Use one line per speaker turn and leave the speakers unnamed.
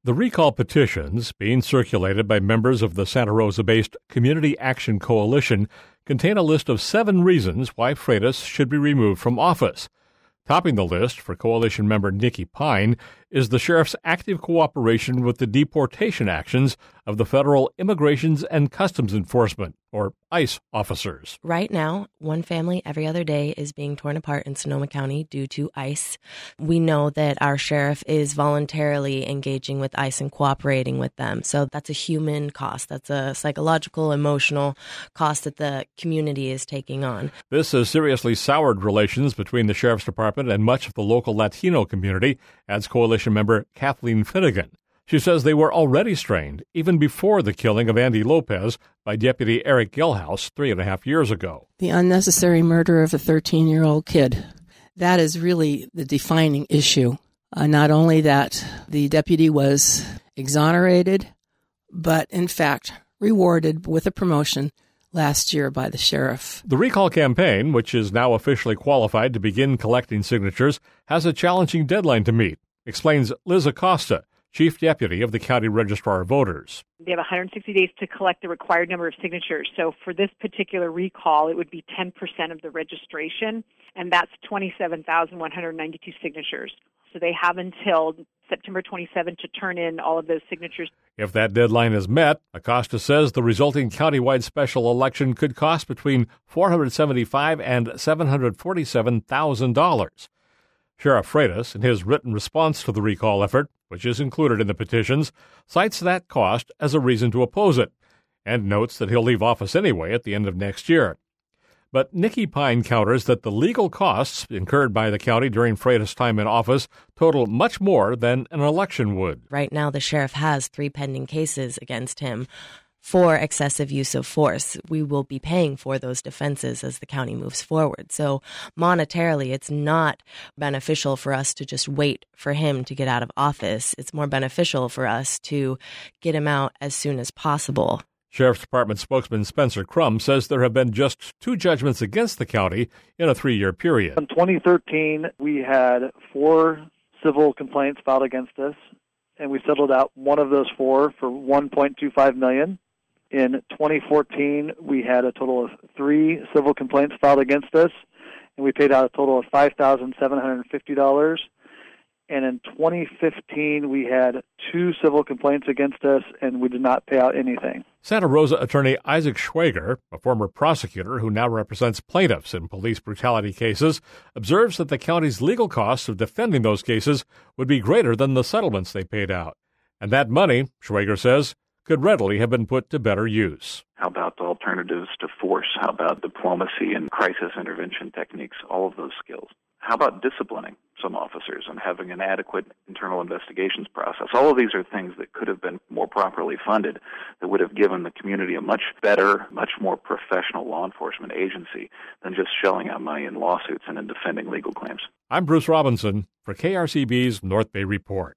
The recall petitions being circulated by members of the Santa Rosa-based Community Action Coalition contain a list of 7 reasons why Freitas should be removed from office. Topping the list for coalition member Nikki Pine is the sheriff's active cooperation with the deportation actions of the Federal Immigrations and Customs Enforcement, or ICE, officers.
Right now, one family every other day is being torn apart in Sonoma County due to ICE. We know that our sheriff is voluntarily engaging with ICE and cooperating with them. So that's a human cost. That's a psychological, emotional cost that the community is taking on.
This has seriously soured relations between the sheriff's department and much of the local Latino community, adds coalition member Kathleen Finnegan. She says they were already strained even before the killing of Andy Lopez by Deputy Eric Gilhouse 3.5 years ago.
The unnecessary murder of a 13-year-old kid. That is really the defining issue. Not only that the deputy was exonerated, but in fact rewarded with a promotion last year by the sheriff.
The recall campaign, which is now officially qualified to begin collecting signatures, has a challenging deadline to meet, explains Liz Acosta, Chief Deputy of the County Registrar of Voters.
They have 160 days to collect the required number of signatures. So for this particular recall, it would be 10% of the registration, and that's 27,192 signatures. So they have until September 27 to turn in all of those signatures.
If that deadline is met, Acosta says the resulting countywide special election could cost between $475,000 and $747,000. Sheriff Freitas, in his written response to the recall effort, which is included in the petitions, cites that cost as a reason to oppose it, and notes that he'll leave office anyway at the end of next year. But Nikki Pine counters that the legal costs incurred by the county during Freitas' time in office total much more than an election would.
Right now, the sheriff has 3 pending cases against him for excessive use of force. We will be paying for those defenses as the county moves forward. So monetarily, it's not beneficial for us to just wait for him to get out of office. It's more beneficial for us to get him out as soon as possible.
Sheriff's Department spokesman Spencer Crum says there have been just 2 judgments against the county in a 3-year period.
In 2013, we had 4 civil complaints filed against us, and we settled out one of those 4 for $1.25 million. In 2014, we had a total of 3 civil complaints filed against us, and we paid out a total of $5,750. And in 2015, we had 2 civil complaints against us, and we did not pay out anything.
Santa Rosa attorney Isaac Schwager, a former prosecutor who now represents plaintiffs in police brutality cases, observes that the county's legal costs of defending those cases would be greater than the settlements they paid out. And that money, Schwager says, could readily have been put to better use.
How about alternatives to force? How about diplomacy and crisis intervention techniques? All of those skills. How about disciplining some officers and having an adequate internal investigations process? All of these are things that could have been more properly funded, that would have given the community a much better, much more professional law enforcement agency than just shelling out money in lawsuits and in defending legal claims.
I'm Bruce Robinson for KRCB's North Bay Report.